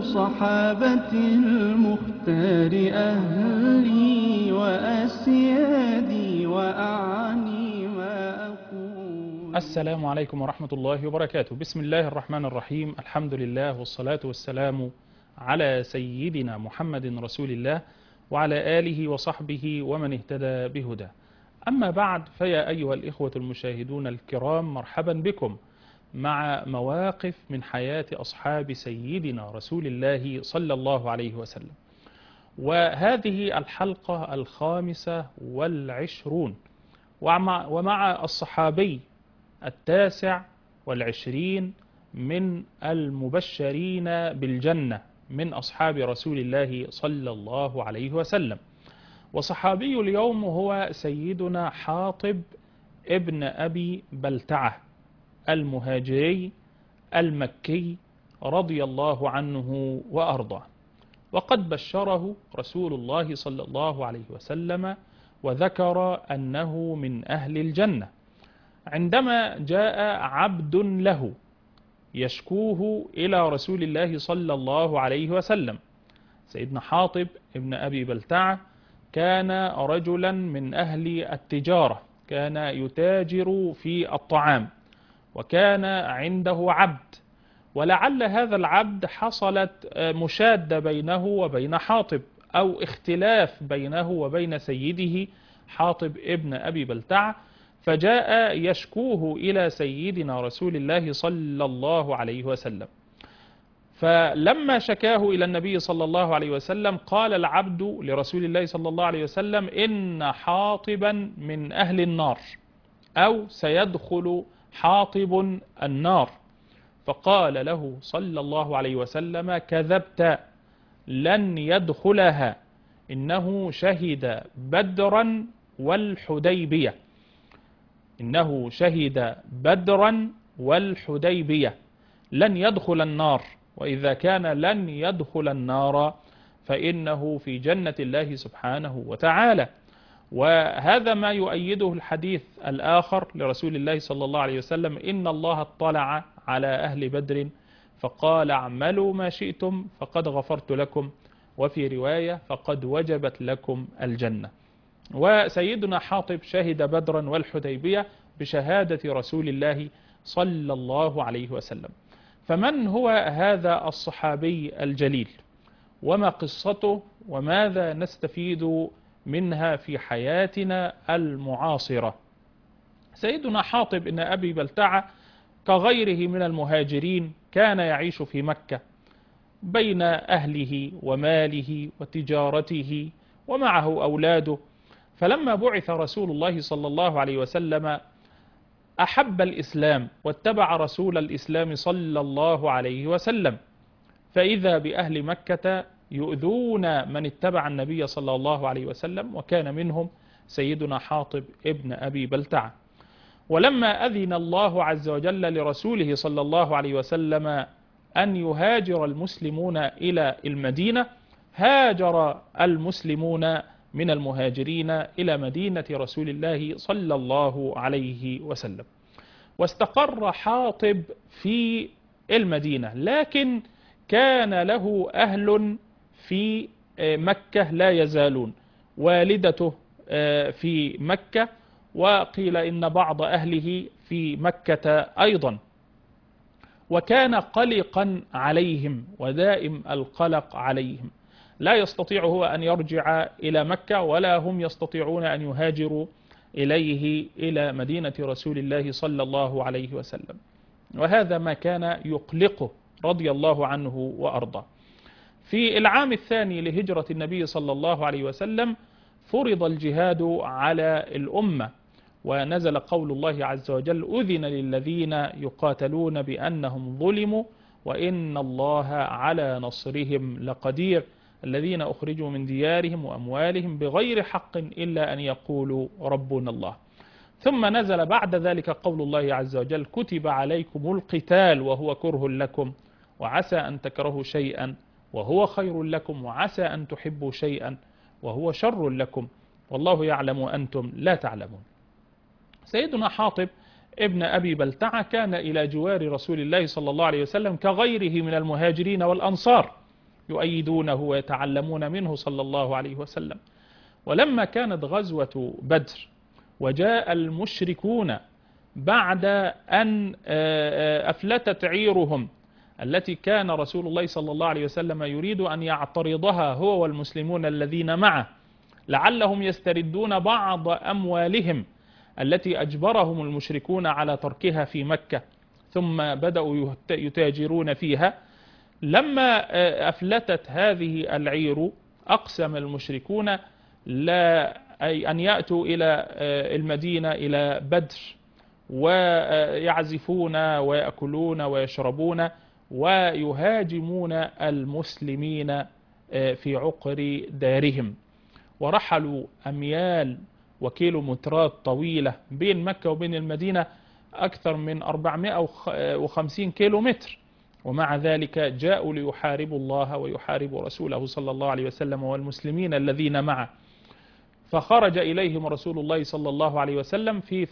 صحابة المختار أهلي وأسيادي وأعني ما أقول. السلام عليكم ورحمة الله وبركاته. بسم الله الرحمن الرحيم. الحمد لله والصلاة والسلام على سيدنا محمد رسول الله وعلى آله وصحبه ومن اهتدى بهداه. أما بعد، فيا أيها الإخوة المشاهدون الكرام، مرحبا بكم مع مواقف من حياة أصحاب سيدنا رسول الله صلى الله عليه وسلم. وهذه الحلقة 25 ومع الصحابي 29 من المبشرين بالجنة من أصحاب رسول الله صلى الله عليه وسلم. وصحابي اليوم هو سيدنا حاطب ابن أبي بلتعة المهاجري المكي رضي الله عنه وأرضاه. وقد بشره رسول الله صلى الله عليه وسلم وذكر أنه من أهل الجنة عندما جاء عبد له يشكوه إلى رسول الله صلى الله عليه وسلم. سيدنا حاطب ابن أبي بلتعة كان رجلا من أهل التجارة، كان يتاجر في الطعام، وكان عنده عبد، ولعل هذا العبد حصلت مشادة بينه وبين حاطب أو اختلاف بينه وبين سيده حاطب ابن أبي بلتعة، فجاء يشكوه إلى سيدنا رسول الله صلى الله عليه وسلم. فلما شكاه إلى النبي صلى الله عليه وسلم قال العبد لرسول الله صلى الله عليه وسلم: إن حاطبا من أهل النار، أو سيدخل حاطب النار. فقال له صلى الله عليه وسلم: كذبت، لن يدخلها، إنه شهد بدرا والحديبية. إنه شهد بدرا والحديبية، لن يدخل النار، وإذا كان لن يدخل النار فإنه في جنة الله سبحانه وتعالى. وهذا ما يؤيده الحديث الآخر لرسول الله صلى الله عليه وسلم: إن الله اطلع على أهل بدر فقال: اعملوا ما شئتم فقد غفرت لكم، وفي رواية: فقد وجبت لكم الجنة. وسيدنا حاطب شهد بدرا والحديبية بشهادة رسول الله صلى الله عليه وسلم. فمن هو هذا الصحابي الجليل؟ وما قصته؟ وماذا نستفيد منها في حياتنا المعاصرة؟ سيدنا حاطب بن أبي بلتعة كغيره من المهاجرين كان يعيش في مكة بين أهله وماله وتجارته ومعه أولاده. فلما بعث رسول الله صلى الله عليه وسلم أحب الإسلام واتبع رسول الإسلام صلى الله عليه وسلم، فإذا بأهل مكة يؤذون من اتبع النبي صلى الله عليه وسلم، وكان منهم سيدنا حاطب ابن أبي بلتعة. ولما أذن الله عز وجل لرسوله صلى الله عليه وسلم أن يهاجر المسلمون إلى المدينة، هاجر المسلمون من المهاجرين إلى مدينة رسول الله صلى الله عليه وسلم. واستقر حاطب في المدينة، لكن كان له أهل في مكة لا يزالون. والدته في مكة، وقيل إن بعض أهله في مكة أيضا. وكان قلقا عليهم ودائم القلق عليهم، لا يستطيع هو أن يرجع إلى مكة، ولا هم يستطيعون أن يهاجروا إليه إلى مدينة رسول الله صلى الله عليه وسلم. وهذا ما كان يقلقه رضي الله عنه وأرضاه. في العام الثاني لهجرة النبي صلى الله عليه وسلم فرض الجهاد على الأمة، ونزل قول الله عز وجل: أذن للذين يقاتلون بأنهم ظلموا وإن الله على نصرهم لقدير، الذين أخرجوا من ديارهم وأموالهم بغير حق إلا أن يقولوا ربنا الله. ثم نزل بعد ذلك قول الله عز وجل: كتب عليكم القتال وهو كره لكم وعسى أن تكرهوا شيئا وهو خير لكم وعسى أن تحبوا شيئا وهو شر لكم والله يعلم وأنتم لا تعلمون. سيدنا حاطب ابن أبي بلتعة كان إلى جوار رسول الله صلى الله عليه وسلم كغيره من المهاجرين والأنصار، يؤيدونه ويتعلمون منه صلى الله عليه وسلم. ولما كانت غزوة بدر وجاء المشركون بعد أن أفلتت عيرهم التي كان رسول الله صلى الله عليه وسلم يريد أن يعترضها هو والمسلمون الذين معه لعلهم يستردون بعض أموالهم التي أجبرهم المشركون على تركها في مكة، ثم بدأوا يتاجرون فيها. لما أفلتت هذه العير أقسم المشركون أن يأتوا إلى المدينة إلى بدر ويعزفون ويأكلون ويشربون ويهاجمون المسلمين في عقر دارهم. ورحلوا أميال وكيلومترات طويلة بين مكة وبين المدينة أكثر من 450 كيلومتر، ومع ذلك جاءوا ليحاربوا الله ويحاربوا رسوله صلى الله عليه وسلم والمسلمين الذين معه. فخرج إليهم رسول الله صلى الله عليه وسلم في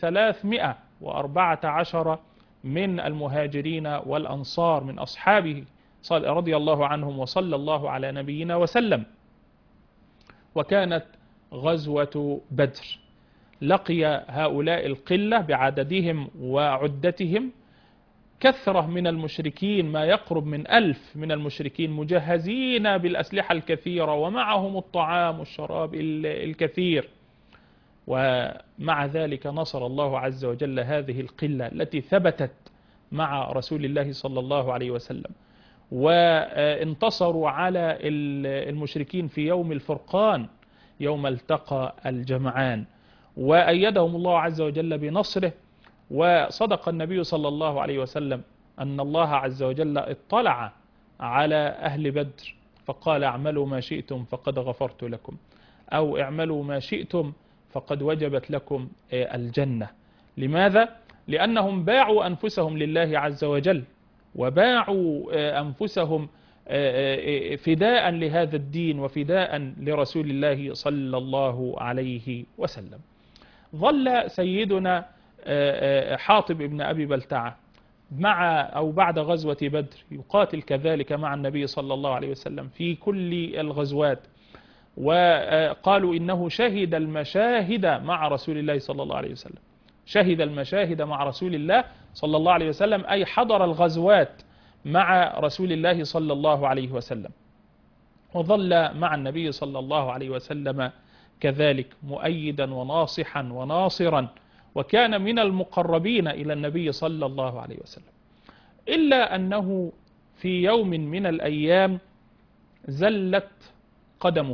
314 من المهاجرين والأنصار من أصحابه رضي الله عنهم وصلى الله على نبينا وسلم. وكانت غزوة بدر لقي هؤلاء القلة بعددهم وعدتهم كثرة من المشركين، ما يقرب من 1000 من المشركين مجهزين بالأسلحة الكثيرة ومعهم الطعام والشراب الكثير. ومع ذلك نصر الله عز وجل هذه القلة التي ثبتت مع رسول الله صلى الله عليه وسلم، وانتصروا على المشركين في يوم الفرقان يوم التقى الجمعان، وأيدهم الله عز وجل بنصره. وصدق النبي صلى الله عليه وسلم أن الله عز وجل اطلع على أهل بدر فقال اعملوا ما شئتم فقد غفرت لكم، أو اعملوا ما شئتم فقد وجبت لكم الجنة. لماذا؟ لأنهم باعوا أنفسهم لله عز وجل، وباعوا أنفسهم فداء لهذا الدين وفداء لرسول الله صلى الله عليه وسلم. ظل سيدنا حاطب بن أبي بلتعة بعد غزوة بدر يقاتل كذلك مع النبي صلى الله عليه وسلم في كل الغزوات، وقالوا إنه شهد المشاهد مع رسول الله صلى الله عليه وسلم. شهد المشاهد مع رسول الله صلى الله عليه وسلم أي حضر الغزوات مع رسول الله صلى الله عليه وسلم، وظل مع النبي صلى الله عليه وسلم كذلك مؤيدا وناصحا وناصرا، وكان من المقربين إلى النبي صلى الله عليه وسلم. إلا أنه في يوم من الأيام زلت قدمه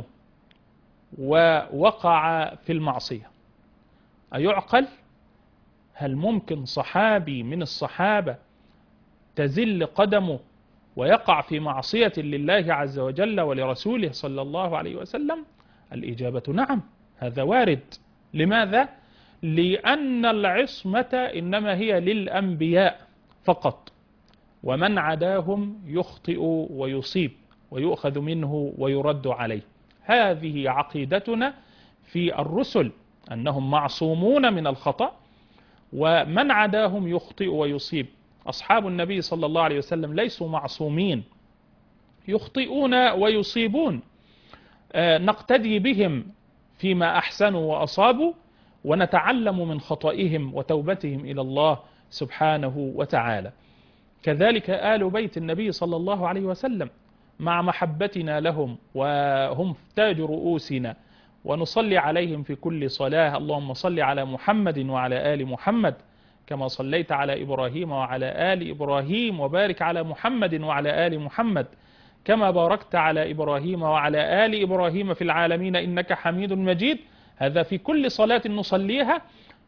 ووقع في المعصية. أيعقل؟ هل ممكن صحابي من الصحابة تزل قدمه ويقع في معصية لله عز وجل ولرسوله صلى الله عليه وسلم؟ الإجابة نعم، هذا وارد. لماذا؟ لأن العصمة إنما هي للأنبياء فقط، ومن عداهم يخطئ ويصيب ويؤخذ منه ويرد عليه. هذه عقيدتنا في الرسل أنهم معصومون من الخطأ، ومن عداهم يخطئ ويصيب. أصحاب النبي صلى الله عليه وسلم ليسوا معصومين، يخطئون ويصيبون، نقتدي بهم فيما أحسنوا وأصابوا، ونتعلم من خطئهم وتوبتهم إلى الله سبحانه وتعالى. كذلك آل بيت النبي صلى الله عليه وسلم مع محبتنا لهم وهم تاج رؤوسنا، ونصلي عليهم في كل صلاة. اللهم صل على محمد وعلى آل محمد كما صليت على إبراهيم وعلى آل إبراهيم، وبارك على محمد وعلى آل محمد كما باركت على إبراهيم وعلى آل إبراهيم في العالمين إنك حميد مجيد. هذا في كل صلاة نصليها،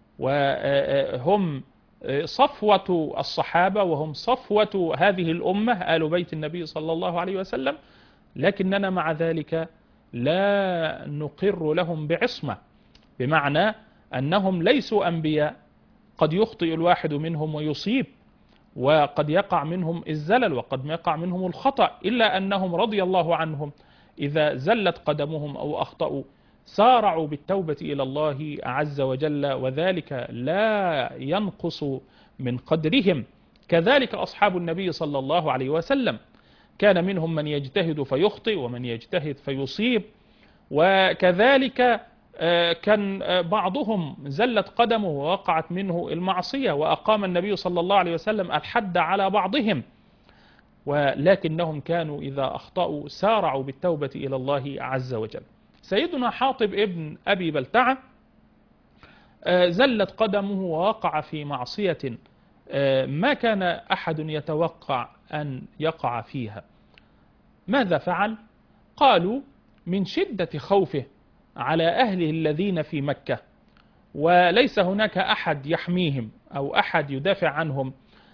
وهم صفوة الصحابة وهم صفوة هذه الأمة آل بيت النبي صلى الله عليه وسلم، لكننا مع ذلك لا نقر لهم بعصمة، بمعنى أنهم ليسوا أنبياء. قد يخطئ الواحد منهم ويصيب، وقد يقع منهم الزلل، وقد يقع منهم الخطأ، إلا أنهم رضي الله عنهم إذا زلت قدمهم أو أخطأوا سارعوا بالتوبة إلى الله عز وجل، وذلك لا ينقص من قدرهم. كذلك أصحاب النبي صلى الله عليه وسلم كان منهم من يجتهد فيخطئ ومن يجتهد فيصيب، وكذلك كان بعضهم زلت قدمه ووقعت منه المعصية، وأقام النبي صلى الله عليه وسلم الحد على بعضهم، ولكنهم كانوا إذا أخطأوا سارعوا بالتوبة إلى الله عز وجل. سيدنا حاطب ابن أبي بلتعة زلت قدمه ووقع في معصية ما كان أحد يتوقع أن يقع فيها. ماذا فعل؟ قالوا من شدة خوفه على أهله الذين في مكة وليس هناك أحد يحميهم أو أحد يدافع عنهم،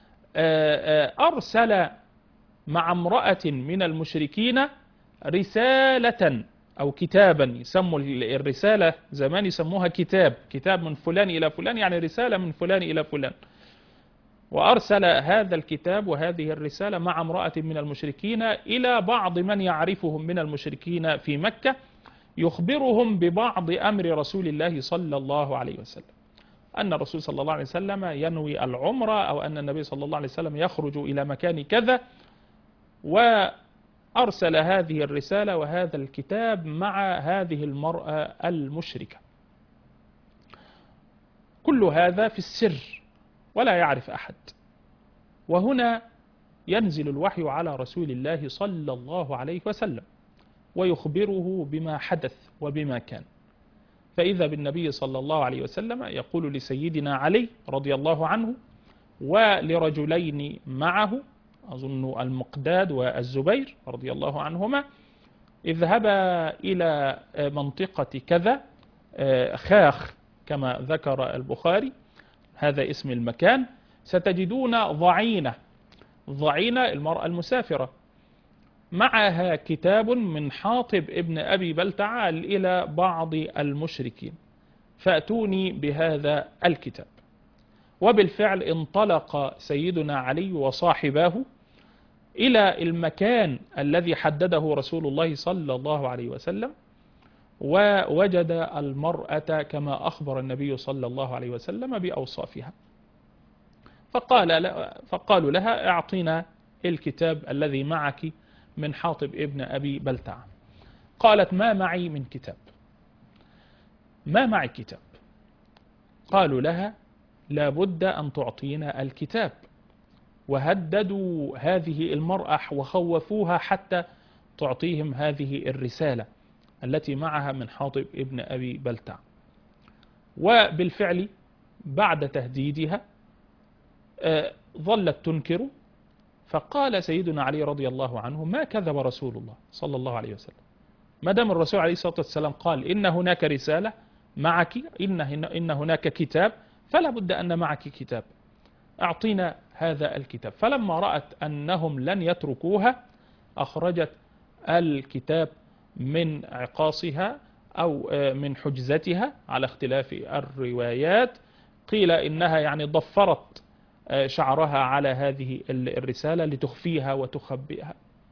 أرسل مع امرأة من المشركين رسالة أو كتابا، يسموا الرسالة زمان يسموها كتاب من فلان إلى فلان، يعني رسالة من فلان إلى فلان. وأرسل هذا الكتاب وهذه الرسالة مع امرأة من المشركين إلى بعض من يعرفهم من المشركين في مكة، يخبرهم ببعض أمر رسول الله صلى الله عليه وسلم، أن الرسول صلى الله عليه وسلم ينوي العمرة، أو أن النبي صلى الله عليه وسلم يخرج إلى مكان كذا. وأرسل هذه الرسالة وهذا الكتاب مع هذه المرأة المشركة. كل هذا في السر ولا يعرف أحد. وهنا ينزل الوحي على رسول الله صلى الله عليه وسلم ويخبره بما حدث وبما كان. فإذا بالنبي صلى الله عليه وسلم يقول لسيدنا علي رضي الله عنه ولرجلين معه، أظن المقداد والزبير رضي الله عنهما، اذهبا إلى منطقة كذا، خاخ كما ذكر البخاري، هذا اسم المكان، ستجدون ضعينة المرأة المسافرة، معها كتاب من حاطب ابن أبي بلتعة إلى بعض المشركين، فأتوني بهذا الكتاب. وبالفعل انطلق سيدنا علي وصاحباه إلى المكان الذي حدده رسول الله صلى الله عليه وسلم، ووجد المرأة كما أخبر النبي صلى الله عليه وسلم بأوصافها. فقالوا لها اعطينا الكتاب الذي معك من حاطب ابن أبي بلتعة. قالت ما معي من كتاب، ما معي كتاب. قالوا لها لابد أن تعطينا الكتاب، وهددوا هذه المرأة وخوفوها حتى تعطيهم هذه الرسالة التي معها من حاطب ابن أبي بلتعة. وبالفعل بعد تهديدها ظلت تنكر. فقال سيدنا علي رضي الله عنه ما كذب رسول الله صلى الله عليه وسلم، ما دام الرسول عليه الصلاة والسلام قال إن هناك رسالة معك، إن هناك كتاب، فلا بد أن معك كتاب، أعطينا هذا الكتاب. فلما رأت أنهم لن يتركوها أخرجت الكتاب من عقاصها أو من حجزتها على اختلاف الروايات. قيل إنها يعني ضفرت شعرها على هذه الرسالة لتخفيها وتخبئها.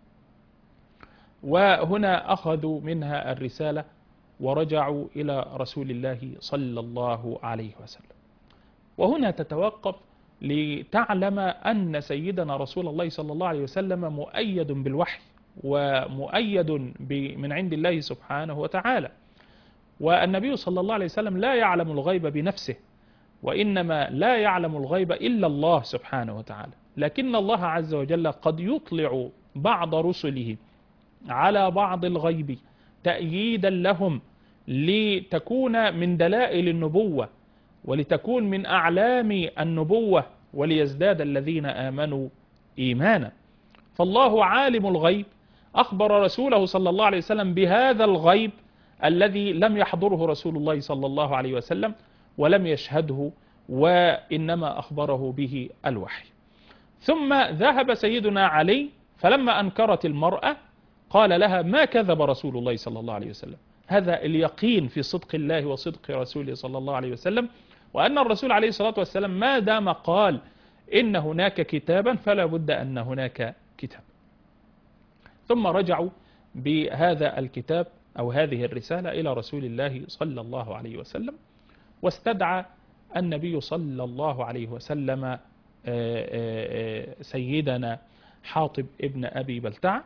وهنا أخذوا منها الرسالة ورجعوا إلى رسول الله صلى الله عليه وسلم. وهنا تتوقف لتعلم أن سيدنا رسول الله صلى الله عليه وسلم مؤيد بالوحي ومؤيد من عند الله سبحانه وتعالى. والنبي صلى الله عليه وسلم لا يعلم الغيب بنفسه، وإنما لا يعلم الغيب إلا الله سبحانه وتعالى، لكن الله عز وجل قد يطلع بعض رسله على بعض الغيب تأييدا لهم لتكون من دلائل النبوة ولتكون من أعلام النبوة وليزداد الذين آمنوا إيمانا. فالله عالم الغيب أخبر رسوله صلى الله عليه وسلم بهذا الغيب الذي لم يحضره رسول الله صلى الله عليه وسلم ولم يشهده، وإنما أخبره به الوحي. ثم ذهب سيدنا علي فلما أنكرت المرأة قال لها ما كذب رسول الله صلى الله عليه وسلم. هذا اليقين في صدق الله وصدق رسوله صلى الله عليه وسلم، وأن الرسول عليه الصلاة والسلام ما دام قال إن هناك كتابا فلا بد أن هناك كتاب. ثم رجعوا بهذا الكتاب أو هذه الرسالة إلى رسول الله صلى الله عليه وسلم، واستدعى النبي صلى الله عليه وسلم سيدنا حاطب ابن أبي بلتعة،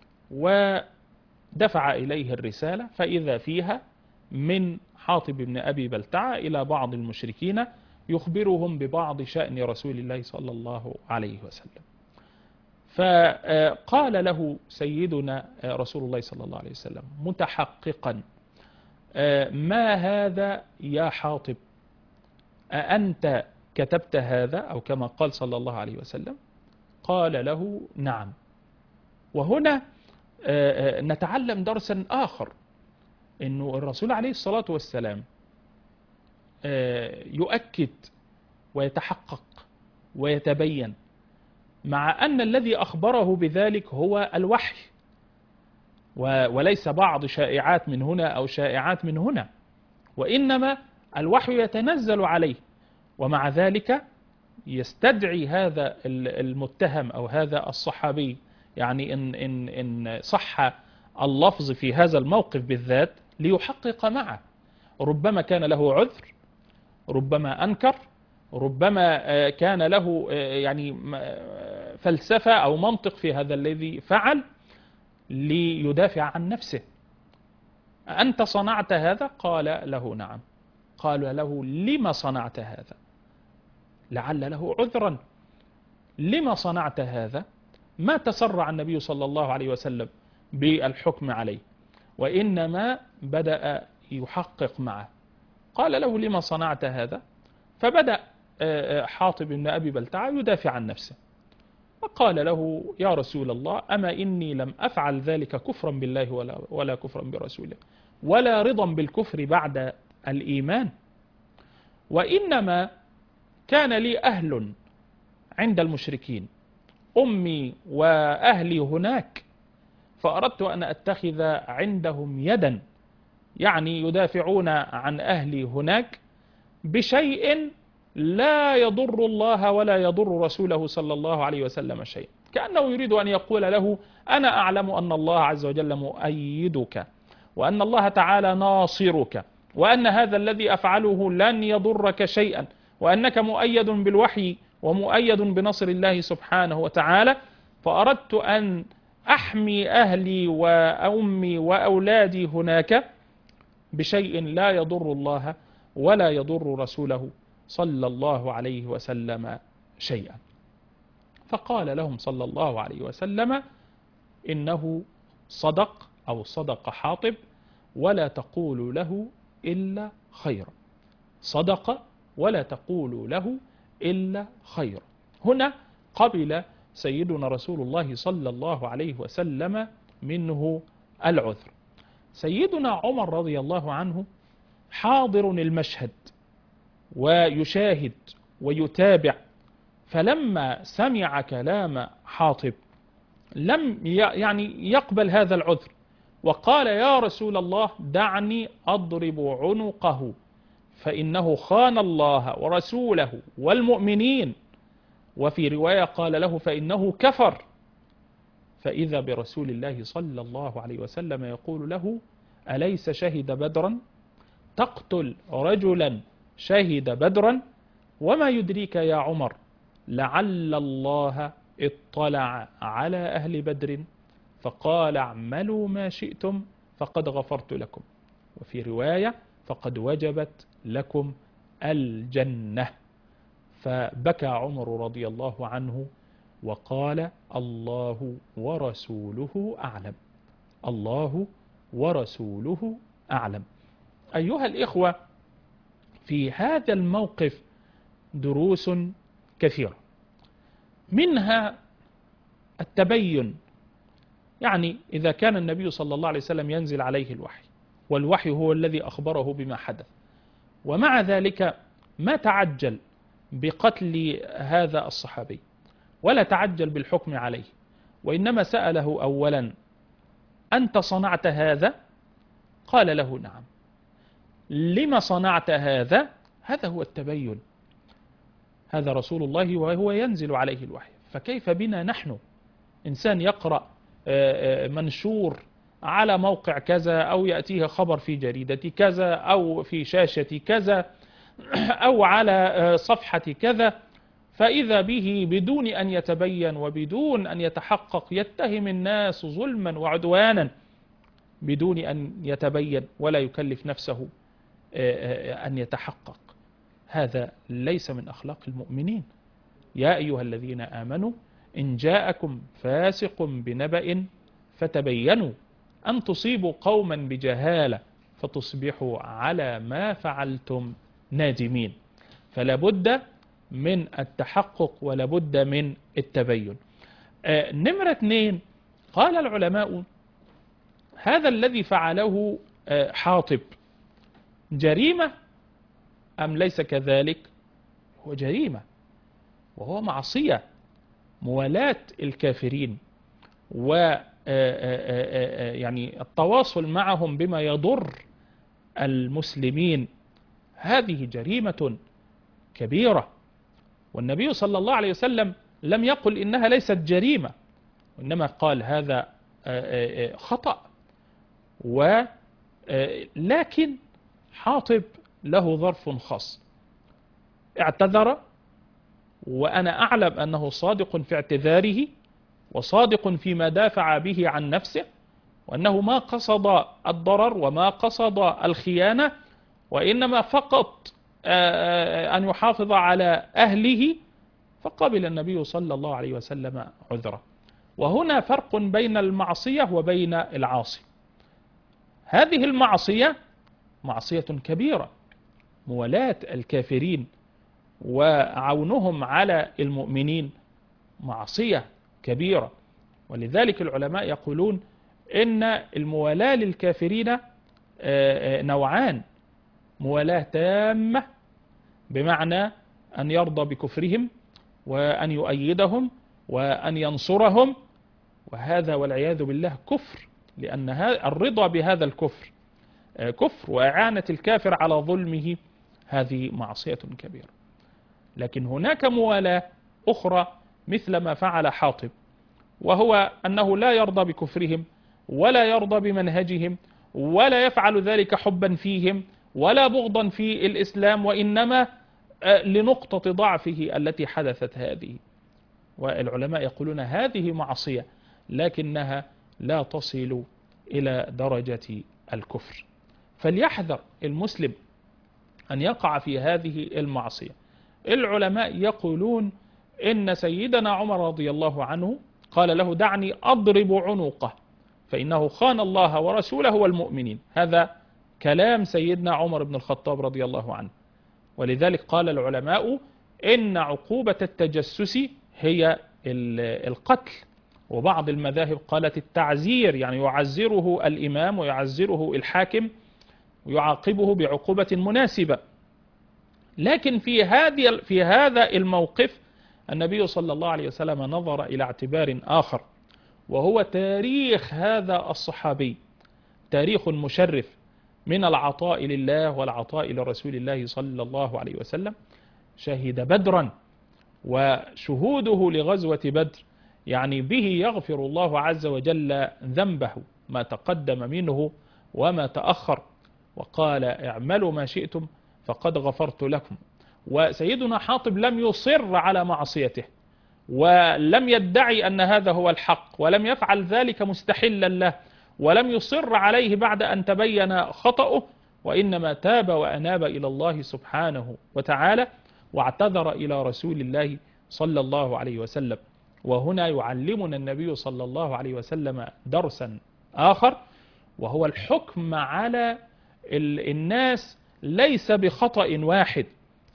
ودفع إليه الرسالة فإذا فيها من حاطب ابن أبي بلتعة إلى بعض المشركين يخبرهم ببعض شأن رسول الله صلى الله عليه وسلم. فقال له سيدنا رسول الله صلى الله عليه وسلم متحققا: ما هذا يا حاطب؟ أأنت كتبت هذا؟ أو كما قال صلى الله عليه وسلم. قال له: نعم. وهنا نتعلم درسا آخر، إنه الرسول عليه الصلاة والسلام يؤكد ويتحقق ويتبين، مع أن الذي أخبره بذلك هو الوحي وليس بعض شائعات من هنا أو شائعات من هنا، وإنما الوحي يتنزل عليه. ومع ذلك يستدعي هذا المتهم أو هذا الصحابي، يعني إن صح اللفظ في هذا الموقف بالذات، ليحقق معه. ربما كان له عذر، ربما أنكر، ربما كان له يعني فلسفة أو منطق في هذا الذي فعل ليدافع عن نفسه. أنت صنعت هذا؟ قال له: نعم. قال له: لما صنعت هذا؟ لعل له عذرا. لما صنعت هذا؟ ما تسرع النبي صلى الله عليه وسلم بالحكم عليه، وإنما بدأ يحقق معه. قال له: لما صنعت هذا؟ فبدأ حاطب بن أبي بلتعة يدافع عن نفسه، وقال له: يا رسول الله، أما إني لم أفعل ذلك كفرا بالله ولا كفرا برسوله، ولا رضا بالكفر بعد الإيمان، وإنما كان لي أهل عند المشركين، أمي وأهلي هناك، فأردت أن أتخذ عندهم يدا، يعني يدافعون عن أهلي هناك بشيء لا يضر الله ولا يضر رسوله صلى الله عليه وسلم شيء. كأنه يريد أن يقول له: أنا أعلم أن الله عز وجل مؤيدك، وأن الله تعالى ناصرك، وأن هذا الذي أفعله لن يضرك شيئا، وأنك مؤيد بالوحي ومؤيد بنصر الله سبحانه وتعالى. فأردت أن أحمي أهلي وأمي وأولادي هناك بشيء لا يضر الله ولا يضر رسوله صلى الله عليه وسلم شيئا. فقال لهم صلى الله عليه وسلم: إنه صدق أو صدق حاطب، ولا تقولوا له إلا خيرا. صدق ولا تقولوا له إلا خيرا. هنا قبل سيدنا رسول الله صلى الله عليه وسلم منه العذر. سيدنا عمر رضي الله عنه حاضر المشهد ويشاهد ويتابع، فلما سمع كلام حاطب لم يعني يقبل هذا العذر، وقال: يا رسول الله، دعني أضرب عنقه، فإنه خان الله ورسوله والمؤمنين. وفي رواية قال له: فإنه كفر. فإذا برسول الله صلى الله عليه وسلم يقول له: أليس شهد بدرا؟ تقتل رجلا شهد بدرا؟ وما يدريك يا عمر لعل الله اطلع على أهل بدر فقال: اعملوا ما شئتم فقد غفرت لكم. وفي رواية: فقد وجبت لكم الجنة. فبكى عمر رضي الله عنه وقال: الله ورسوله أعلم، الله ورسوله أعلم. أيها الإخوة، في هذا الموقف دروس كثيرة، منها التبين. يعني إذا كان النبي صلى الله عليه وسلم ينزل عليه الوحي، والوحي هو الذي أخبره بما حدث، ومع ذلك ما تعجل بقتل هذا الصحابي ولا تعجل بالحكم عليه، وإنما سأله أولا: أنت صنعت هذا؟ قال له: نعم. لما صنعت هذا؟ هذا هو التبين. هذا رسول الله وهو ينزل عليه الوحي، فكيف بنا نحن؟ إنسان يقرأ منشور على موقع كذا، أو يأتيه خبر في جريدة كذا، أو في شاشة كذا، أو على صفحة كذا، فإذا به بدون أن يتبين وبدون أن يتحقق يتهم الناس ظلما وعدوانا بدون أن يتبين ولا يكلف نفسه أن يتحقق. هذا ليس من أخلاق المؤمنين. يا أيها الذين آمنوا إن جاءكم فاسق بنبأ فتبينوا أن تصيبوا قوما بجهالة فتصبحوا على ما فعلتم نادمين. فلا بد من التحقق ولا بد من التبين. نمرة 2، قال العلماء هذا الذي فعله حاطب جريمة أم ليس كذلك؟ هو جريمة وهو معصية، موالاة الكافرين يعني التواصل معهم بما يضر المسلمين، هذه جريمة كبيرة. والنبي صلى الله عليه وسلم لم يقل إنها ليست جريمة، وإنما قال هذا خطأ. لكن حاطب له ظرف خاص، اعتذر وأنا أعلم أنه صادق في اعتذاره وصادق فيما دافع به عن نفسه، وأنه ما قصد الضرر وما قصد الخيانة، وإنما فقط أن يحافظ على أهله، فقبل النبي صلى الله عليه وسلم عذره. وهنا فرق بين المعصية وبين العاصي. هذه المعصية معصية كبيرة، موالاة الكافرين وعونهم على المؤمنين معصية كبيرة. ولذلك العلماء يقولون إن الموالاة للكافرين نوعان: موالاة تامة بمعنى أن يرضى بكفرهم وأن يؤيدهم وأن ينصرهم، وهذا والعياذ بالله كفر، لأن الرضا بهذا الكفر كفر، وإعانة الكافر على ظلمه هذه معصية كبيرة. لكن هناك موالاة أخرى مثل ما فعل حاطب، وهو أنه لا يرضى بكفرهم ولا يرضى بمنهجهم ولا يفعل ذلك حبا فيهم ولا بغضا في الإسلام، وإنما لنقطة ضعفه التي حدثت هذه. والعلماء يقولون هذه معصية لكنها لا تصل إلى درجة الكفر. فليحذر المسلم أن يقع في هذه المعصية. العلماء يقولون إن سيدنا عمر رضي الله عنه قال له: دعني أضرب عنقه فإنه خان الله ورسوله والمؤمنين. هذا كلام سيدنا عمر بن الخطاب رضي الله عنه. ولذلك قال العلماء إن عقوبة التجسس هي القتل، وبعض المذاهب قالت التعزير، يعني يعزره الإمام ويعزره الحاكم ويعاقبه بعقوبة مناسبة. لكن في هذا الموقف النبي صلى الله عليه وسلم نظر إلى اعتبار آخر، وهو تاريخ هذا الصحابي، تاريخ مشرف من العطاء لله والعطاء لرسول الله صلى الله عليه وسلم. شهد بدرا، وشهوده لغزوة بدر يعني به يغفر الله عز وجل ذنبه ما تقدم منه وما تأخر، وقال: اعملوا ما شئتم فقد غفرت لكم. وسيدنا حاطب لم يصر على معصيته ولم يدعي أن هذا هو الحق ولم يفعل ذلك مستحلا له ولم يصر عليه بعد أن تبين خطأه، وإنما تاب وأناب إلى الله سبحانه وتعالى واعتذر إلى رسول الله صلى الله عليه وسلم. وهنا يعلمنا النبي صلى الله عليه وسلم درسا آخر، وهو الحكم على الناس ليس بخطأ واحد،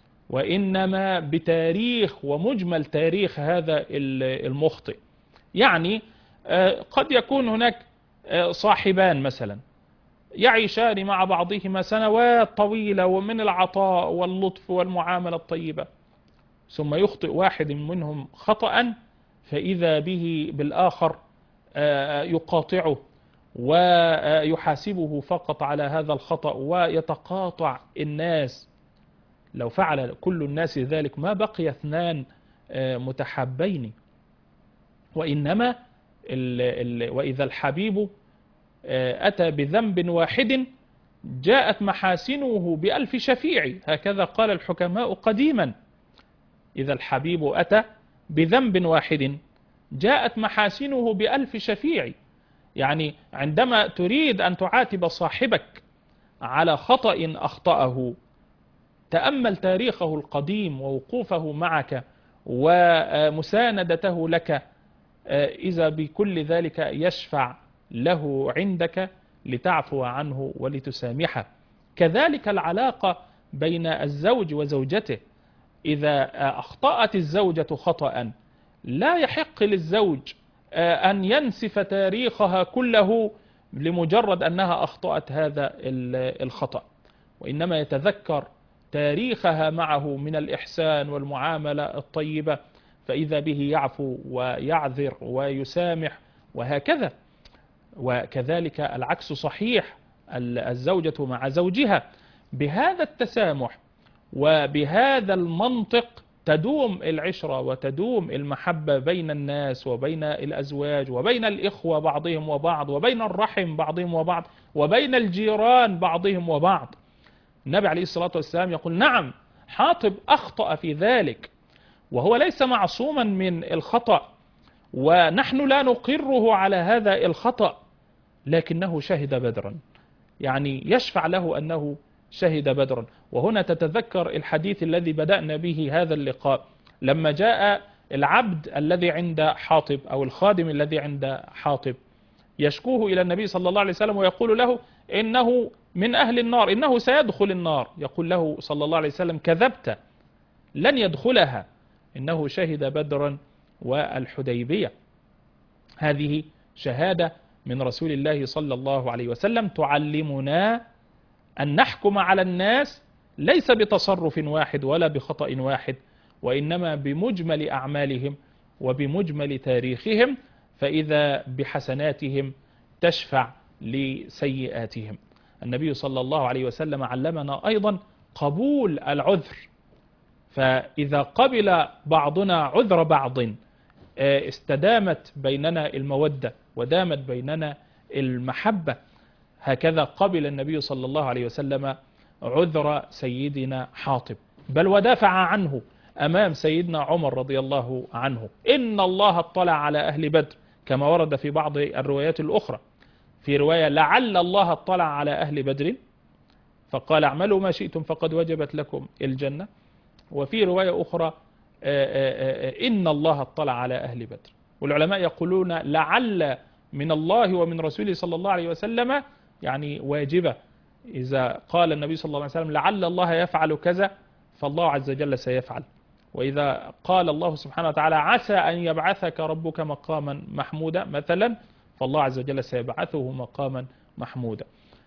وإنما بتاريخ ومجمل تاريخ هذا المخطئ. يعني قد يكون هناك صاحبان مثلا يعيشان مع بعضهما سنوات طويلة ومن العطاء واللطف والمعاملة الطيبة، ثم يخطئ واحد منهم خطأ فإذا به بالآخر يقاطعه ويحاسبه فقط على هذا الخطأ ويتقاطع الناس. لو فعل كل الناس ذلك ما بقي اثنان متحابين، وإنما وإذا الحبيب أتى بذنب واحد جاءت محاسنه بألف شفيع، هكذا قال الحكماء قديما. إذا الحبيب أتى بذنب واحد جاءت محاسنه بألف شفيع. يعني عندما تريد أن تعاتب صاحبك على خطأ أخطأه، تأمل تاريخه القديم ووقوفه معك ومساندته لك، إذا بكل ذلك يشفع له عندك لتعفو عنه ولتسامحه. كذلك العلاقة بين الزوج وزوجته، إذا أخطأت الزوجة خطأ لا يحق للزوج أن ينسف تاريخها كله لمجرد أنها أخطأت هذا الخطأ، وإنما يتذكر تاريخها معه من الإحسان والمعاملة الطيبة، فإذا به يعفو ويعذر ويسامح وهكذا. وكذلك العكس صحيح، الزوجة مع زوجها بهذا التسامح وبهذا المنطق تدوم العشرة وتدوم المحبة بين الناس وبين الأزواج وبين الإخوة بعضهم وبعض وبين الرحم بعضهم وبعض وبين الجيران بعضهم وبعض. النبي عليه الصلاة والسلام يقول نعم حاطب أخطأ في ذلك، وهو ليس معصوما من الخطأ، ونحن لا نقره على هذا الخطأ، لكنه شهد بدرا، يعني يشفع له أنه شهد بدرا. وهنا تتذكر الحديث الذي بدأنا به هذا اللقاء، لما جاء العبد الذي عند حاطب أو الخادم الذي عند حاطب يشكوه إلى النبي صلى الله عليه وسلم ويقول له إنه من أهل النار، إنه سيدخل النار. يقول له صلى الله عليه وسلم كذبت، لن يدخلها، إنه شهد بدرا والحديبية. هذه شهادة من رسول الله صلى الله عليه وسلم تعلمنا أن نحكم على الناس ليس بتصرف واحد ولا بخطأ واحد، وإنما بمجمل أعمالهم وبمجمل تاريخهم، فإذا بحسناتهم تشفع لسيئاتهم. النبي صلى الله عليه وسلم علمنا أيضا قبول العذر، فإذا قبل بعضنا عذر بعض استدامت بيننا المودة ودامت بيننا المحبة. هكذا قبل النبي صلى الله عليه وسلم عذر سيدنا حاطب، بل ودافع عنه أمام سيدنا عمر رضي الله عنه. إن الله اطلع على أهل بدر، كما ورد في بعض الروايات الأخرى، في رواية لعل الله اطلع على أهل بدر فقال اعملوا ما شئتم فقد وجبت لكم الجنة، وفي رواية أخرى إن الله اطلع على أهل بدر. والعلماء يقولون لعل من الله ومن رسوله صلى الله عليه وسلم يعني واجبة، إذا قال النبي صلى الله عليه وسلم لعل الله يفعل كذا فالله عز وجل سيفعل، وإذا قال الله سبحانه وتعالى عسى أن يبعثك ربك مقاما محمودا مثلا، فالله عز وجل سيبعثه مقاما محمودا.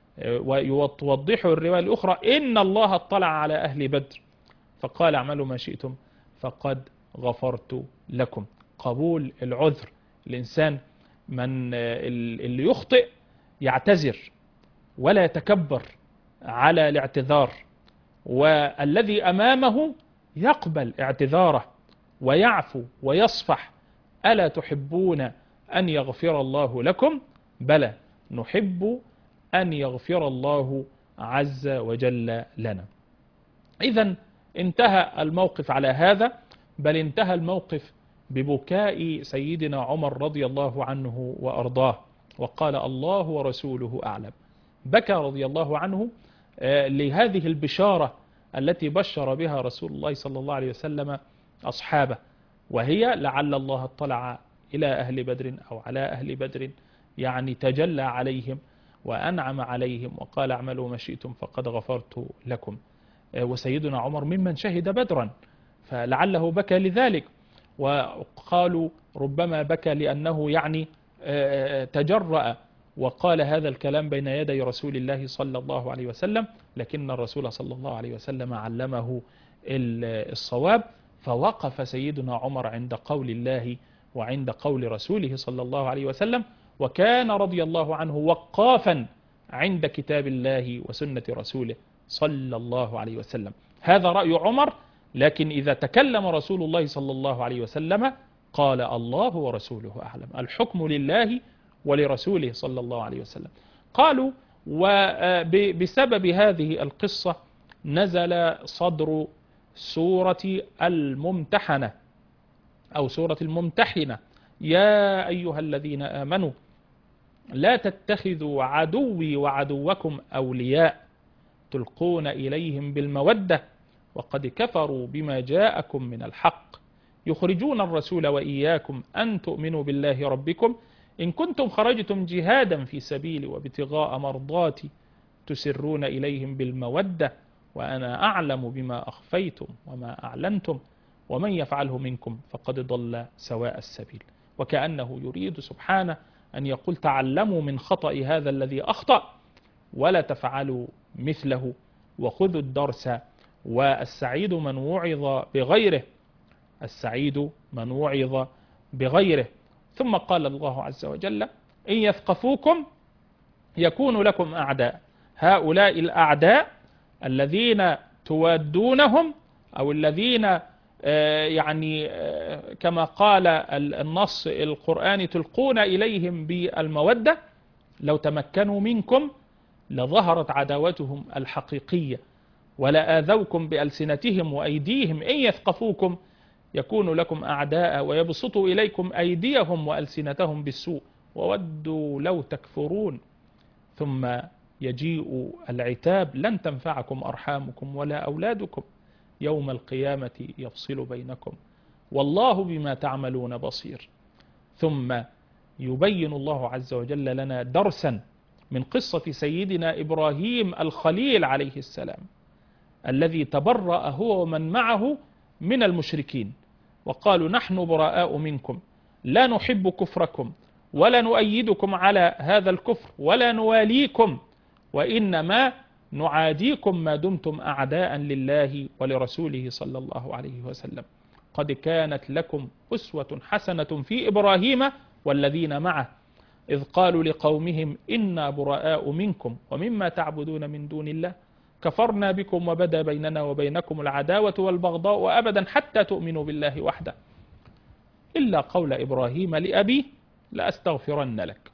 ويوضح الرواية الأخرى إن الله اطلع على أهل بدر فقال اعملوا ما شئتم فقد غفرت لكم. قبول العذر، الإنسان من اللي يخطئ يعتذر ولا يتكبر على الاعتذار، والذي أمامه يقبل اعتذاره ويعفو ويصفح. ألا تحبون أن يغفر الله لكم؟ بلى نحب أن يغفر الله عز وجل لنا. إذن انتهى الموقف على هذا، بل انتهى الموقف ببكاء سيدنا عمر رضي الله عنه وأرضاه، وقال الله ورسوله أعلم. بكى رضي الله عنه لهذه البشارة التي بشر بها رسول الله صلى الله عليه وسلم أصحابه، وهي لعل الله اطلع إلى أهل بدر أو على أهل بدر، يعني تجلى عليهم وأنعم عليهم وقال اعملوا ما شئتم فقد غفرت لكم. وسيدنا عمر ممن شهد بدرا، فلعله بكى لذلك. وقالوا ربما بكى لأنه يعني تجرأ وقال هذا الكلام بين يدي رسول الله صلى الله عليه وسلم، لكن الرسول صلى الله عليه وسلم علمه الصواب، فوقف سيدنا عمر عند قول الله وعند قول رسوله صلى الله عليه وسلم، وكان رضي الله عنه وقافا عند كتاب الله وسنة رسوله صلى الله عليه وسلم. هذا رأي عمر، لكن إذا تكلم رسول الله صلى الله عليه وسلم قال الله ورسوله أعلم، الحكم لله ولرسوله صلى الله عليه وسلم. قالوا وبسبب هذه القصة نزل صدر سورة الممتحنة أو سورة الممتحنة: يا أيها الذين آمنوا لا تتخذوا عدوي وعدوكم أولياء تلقون إليهم بالمودة وقد كفروا بما جاءكم من الحق يخرجون الرسول وإياكم أن تؤمنوا بالله ربكم إن كنتم خرجتم جهادا في سبيلي وابتغاء مرضاتي تسرون إليهم بالمودة وأنا أعلم بما أخفيتم وما أعلنتم ومن يفعله منكم فقد ضل سواء السبيل. وكأنه يريد سبحانه أن يقول: تعلموا من خطأ هذا الذي أخطأ ولا تفعلوا مثله وخذوا الدرس. والسعيد من وعظ بغيره، السعيد من وعظ بغيره. ثم قال الله عز وجل: إن يثقفوكم يكون لكم أعداء. هؤلاء الأعداء الذين توادونهم أو الذين كما قال النص القرآني تلقون إليهم بالمودة، لو تمكنوا منكم لظهرت عداوتهم الحقيقية ولآذوكم بألسنتهم وأيديهم. إن يثقفوكم يكون لكم أعداء ويبسطوا إليكم أيديهم وألسنتهم بالسوء وودوا لو تكفرون ثم يجيء العتاب: لن تنفعكم أرحامكم ولا أولادكم يوم القيامة يفصل بينكم والله بما تعملون بصير. ثم يبين الله عز وجل لنا درسا من قصة سيدنا إبراهيم الخليل عليه السلام الذي تبرأ هو ومن معه من المشركين وقالوا: نحن براء منكم لا نحب كفركم ولا نؤيدكم على هذا الكفر ولا نواليكم وإنما نعاديكم ما دمتم أعداء لله ولرسوله صلى الله عليه وسلم. قد كانت لكم أسوة حسنة في إبراهيم والذين معه إذ قالوا لقومهم إنا براء منكم ومما تعبدون من دون الله كفرنا بكم وبدا بيننا وبينكم العداوة والبغضاء أبدا حتى تؤمنوا بالله وحده إلا قول إبراهيم لأبيه لأستغفرن لك.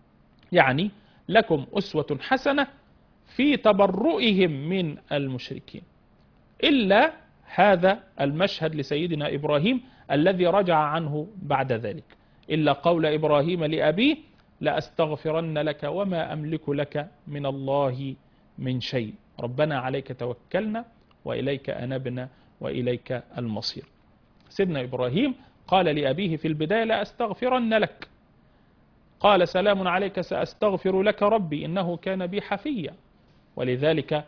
يعني لكم أسوة حسنة في تبرؤهم من المشركين، إلا هذا المشهد لسيدنا إبراهيم الذي رجع عنه بعد ذلك، إلا قول إبراهيم لأبيه لأستغفرن لك وما أملك لك من الله من شيء ربنا عليك توكلنا وإليك أنبنا وإليك المصير. سيدنا إبراهيم قال لأبيه في البداية لأستغفرن لك، قال: سلام عليك سأستغفر لك ربي إنه كان بي حفيا. ولذلك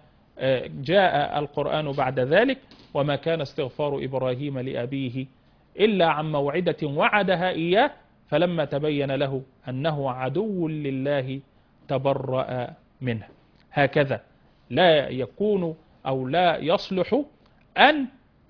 جاء القرآن بعد ذلك: وما كان استغفار إبراهيم لأبيه إلا عن موعدة وعدها إياه فلما تبين له أنه عدو لله تبرأ منه. هكذا لا يكون أو لا يصلح أن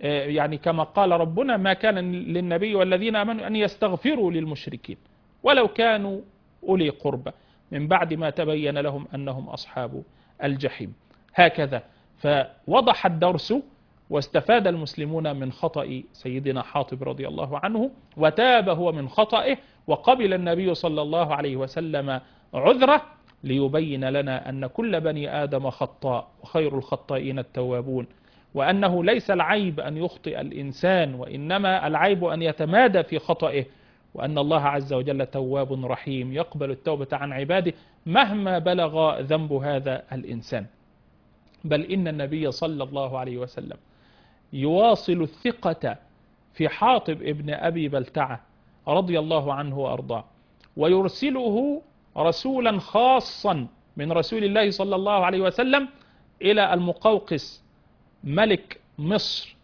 كما قال ربنا: ما كان للنبي والذين آمنوا أن يستغفروا للمشركين ولو كانوا أولي قربى من بعد ما تبين لهم أنهم أصحاب الجحيم. هكذا فوضح الدرس واستفاد المسلمون من خطأ سيدنا حاطب رضي الله عنه وتاب هو من خطئه وقبل النبي صلى الله عليه وسلم عذره ليبين لنا أن كل بني آدم خطاء وخير الخطائين التوابون، وأنه ليس العيب أن يخطئ الإنسان وإنما العيب أن يتمادى في خطئه، وأن الله عز وجل تواب رحيم يقبل التوبة عن عباده مهما بلغ ذنب هذا الإنسان. بل إن النبي صلى الله عليه وسلم يواصل الثقة في حاطب ابن أبي بلتعة رضي الله عنه وأرضاه ويرسله رسولا خاصا من رسول الله صلى الله عليه وسلم إلى المقوقس ملك مصر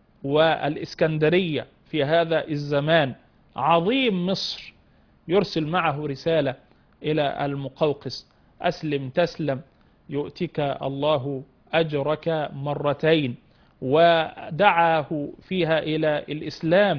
والإسكندرية في هذا الزمان، عظيم مصر، يرسل معه رسالة إلى المقوقس: أسلم تسلم يؤتك الله أجرك مرتين. ودعاه فيها إلى الإسلام،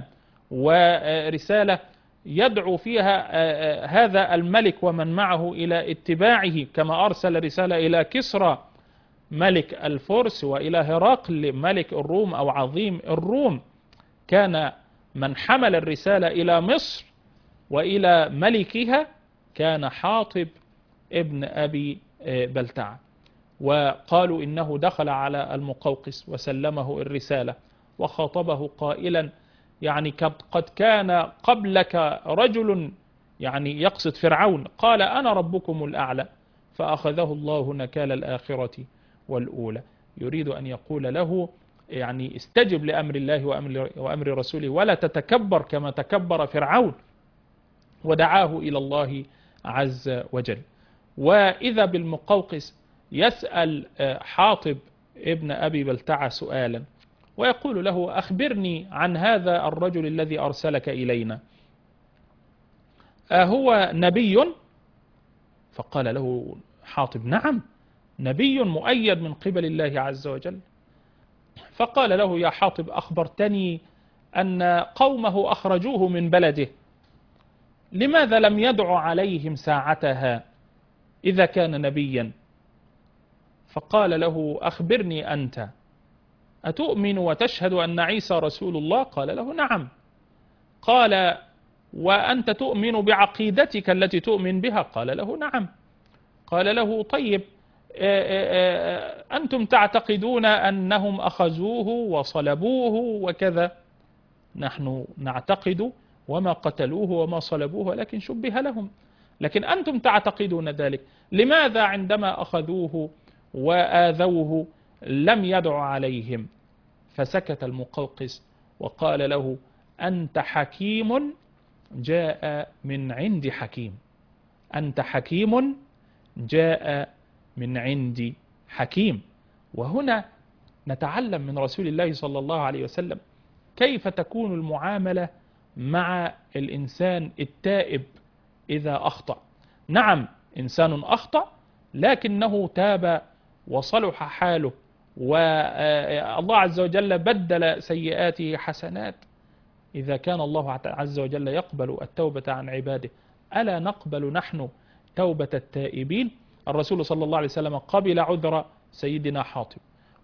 ورسالة يدعو فيها هذا الملك ومن معه إلى اتباعه، كما أرسل رسالة إلى كسرى ملك الفرس وإلى هرقل ملك الروم أو عظيم الروم. كان من حمل الرسالة إلى مصر وإلى ملكها كان حاطب ابن أبي بلتعة، وقالوا إنه دخل على المقوقس وسلمه الرسالة وخاطبه قائلا يعني قد كان قبلك رجل، يعني يقصد فرعون، قال أنا ربكم الأعلى فأخذه الله نكال الآخرة والأولى. يريد أن يقول له يعني استجب لأمر الله وأمر رسوله ولا تتكبر كما تكبر فرعون، ودعاه إلى الله عز وجل. وإذا بالمقوقس يسأل حاطب ابن أبي بلتعة سؤالا ويقول له أخبرني عن هذا الرجل الذي أرسلك إلينا، أهو نبي؟ فقال له حاطب نعم، نبي مؤيد من قبل الله عز وجل. فقال له يا حاطب أخبرتني أن قومه أخرجوه من بلده، لماذا لم يدع عليهم ساعتها إذا كان نبيا؟ فقال له أخبرني أنت، أتؤمن وتشهد أن عيسى رسول الله؟ قال له نعم. قال وأنت تؤمن بعقيدتك التي تؤمن بها؟ قال له نعم. قال له طيب أنتم تعتقدون أنهم أخذوه وصلبوه وكذا، نحن نعتقد وما قتلوه وما صلبوه ولكن شبه لهم، لكن أنتم تعتقدون ذلك، لماذا عندما أخذوه وآذوه لم يدع عليهم؟ فسكت المقوقس وقال له أنت حكيم جاء من عند حكيم، أنت حكيم جاء من عند حكيم. وهنا نتعلم من رسول الله صلى الله عليه وسلم كيف تكون المعاملة مع الإنسان التائب إذا أخطأ. نعم إنسان أخطأ لكنه تاب وصلح حاله، والله عز وجل بدل سيئاته حسنات. إذا كان الله عز وجل يقبل التوبة عن عباده، ألا نقبل نحن توبة التائبين؟ الرسول صلى الله عليه وسلم قبل عذر سيدنا حاطب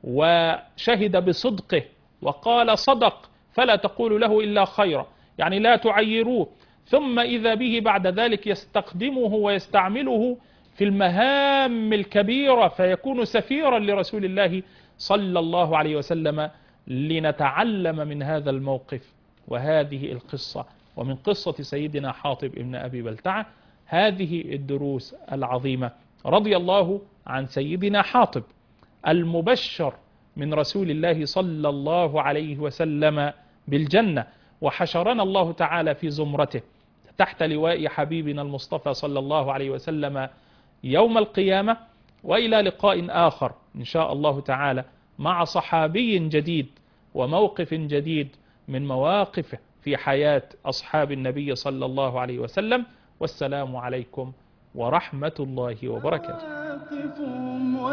وشهد بصدقه وقال صدق فلا تقولوا له إلا خيرا، يعني لا تعيروه. ثم إذا به بعد ذلك يستخدمه ويستعمله في المهام الكبيرة فيكون سفيرا لرسول الله صلى الله عليه وسلم. لنتعلم من هذا الموقف وهذه القصة ومن قصة سيدنا حاطب ابن أبي بلتعة هذه الدروس العظيمة. رضي الله عن سيدنا حاطب المبشر من رسول الله صلى الله عليه وسلم بالجنة، وحشرنا الله تعالى في زمرته تحت لواء حبيبنا المصطفى صلى الله عليه وسلم يوم القيامة. وإلى لقاء آخر إن شاء الله تعالى مع صحابي جديد وموقف جديد من مواقفه في حياة أصحاب النبي صلى الله عليه وسلم. والسلام عليكم ورحمة الله وبركاته. مواقفهم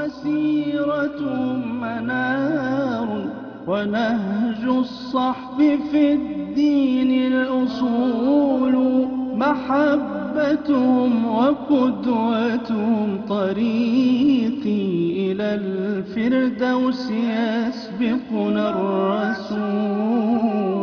وسيرتهم منار، ونهج الصحب في الدين الأصول، محبتهم وقدوتهم طريقي إلى الفردوس يسبقنا الرسول.